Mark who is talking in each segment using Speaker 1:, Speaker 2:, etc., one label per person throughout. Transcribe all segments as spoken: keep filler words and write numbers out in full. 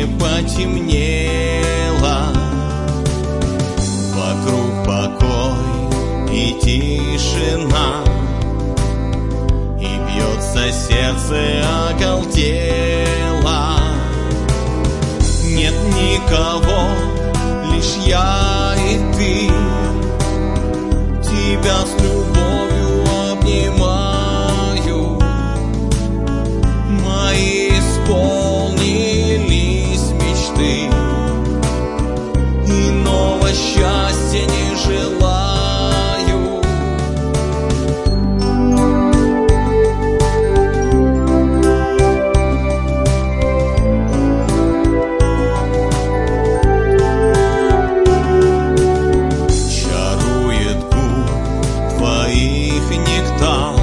Speaker 1: не потемнело. Вокруг покой и тишина, и бьется сердце оголтело. Нет никого, лишь я и ты. Тебя с любовью обнимаю. Мои исполнились мечты, иного счастья не желаю. Чарует губ твоих нектар.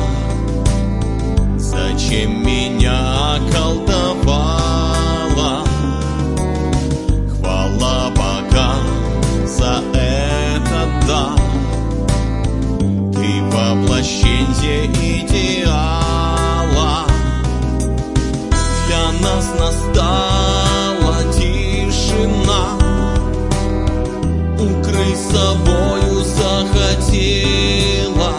Speaker 1: Зачем меня околдовала? Хвала богам за этот дар. Ты воплощение идеала. Для нас настала тишина. Укрыть собою захотела.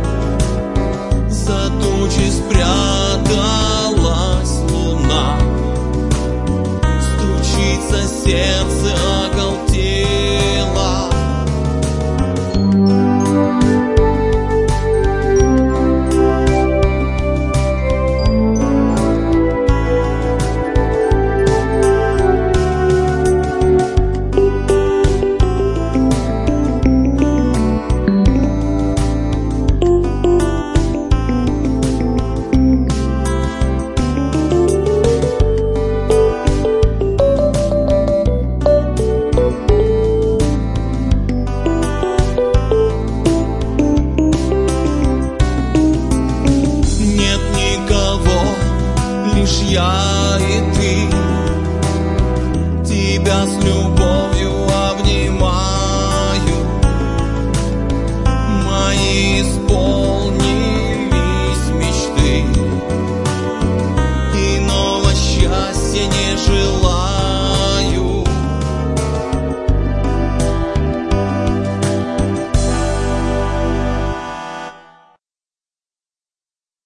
Speaker 1: За тучи спряталась луна. Стучится сердце оголтело. Нет никого, лишь я и ты. Тебя с любовью